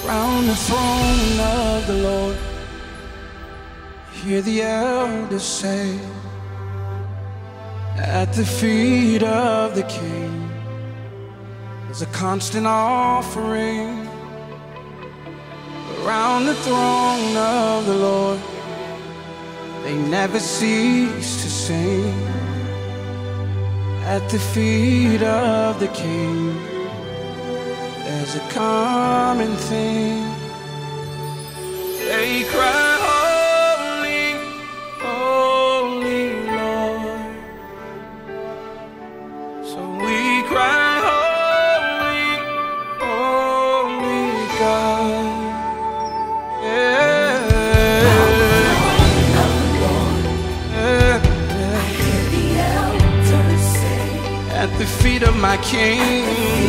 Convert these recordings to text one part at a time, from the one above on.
Round the throne of the Lord, hear the elders say, at the feet of the King, there's a constant offering. Around the throne of the Lord, they never cease to sing. At the feet of the King, there's a common thing. They cry, holy, holy Lord. So we cry, holy, holy God. Yeah. At the feet of my King,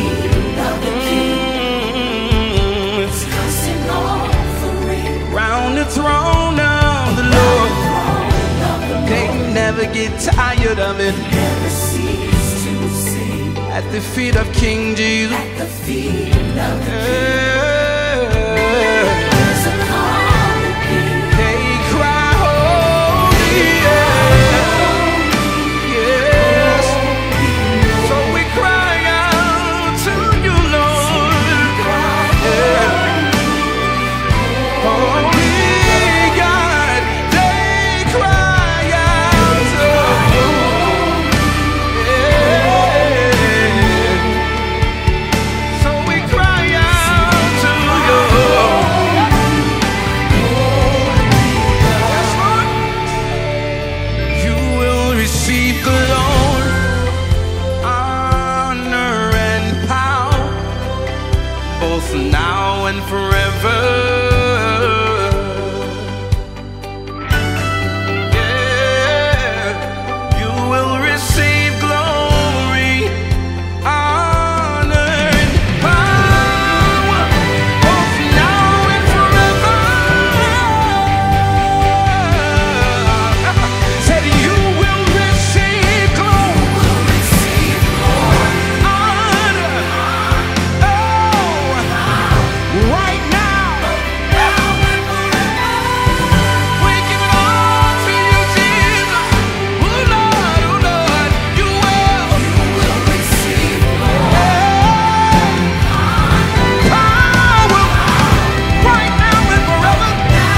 round the throne of the Lord, they never get tired of it. At the feet of King Jesus, they cry holy, yes. So we cry out to you, Lord, holy God. They cry out to you, so we cry out to you. Yes, Lord. You will receive glory, honor, and power, both now and forever. Yeah, you will receive glory, honor, and power, both now and forever. Said you will receive glory, honor, right now. We give it all to you, Jesus. Oh Lord, you will receive power right now and forever.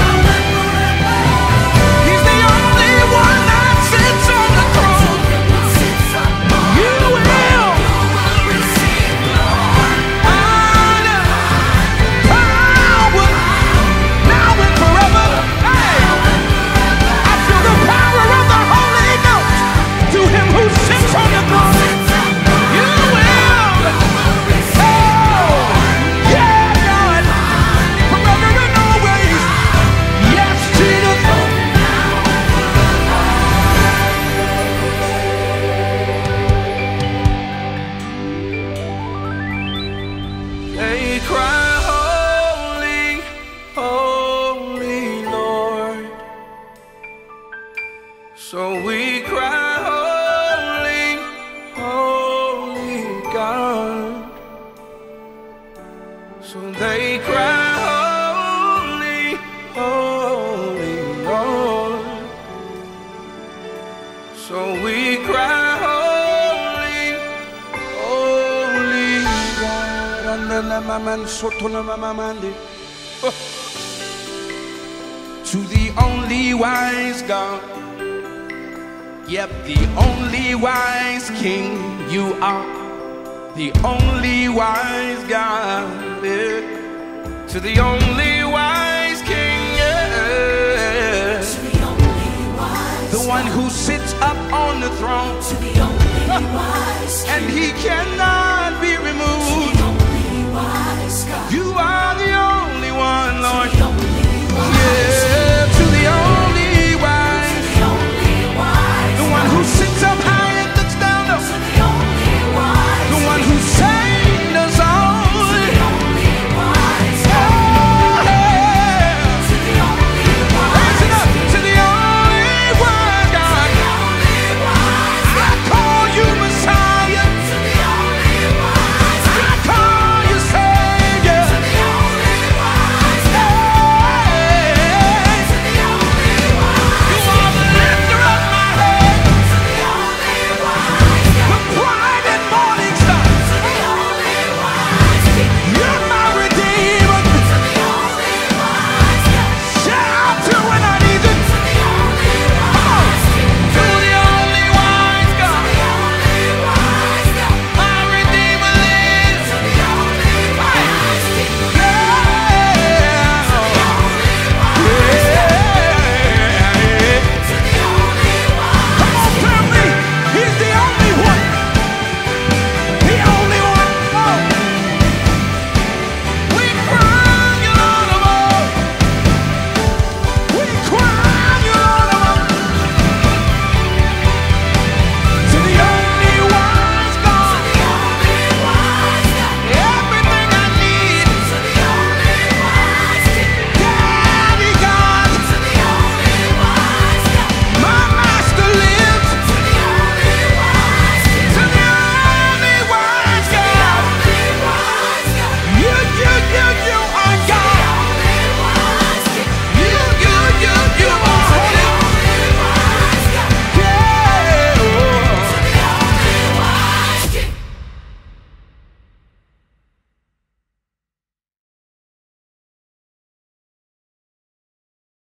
He's the only one that sits on the throne. You will receive honor, power, now and forever. Hey, I feel the power of the Holy Ghost to him who sits on the throne. You will. Oh, yeah, God, forever and always. Yes, Jesus. They cry, holy, holy Lord. So we cry, holy, holy God. So they cry, holy, holy Lord. So we cry, holy, holy God. To the only wise God, yep, the only wise King, you are the only wise God. Yeah. To the only wise King, yeah. The one who sits up on the throne, and he cannot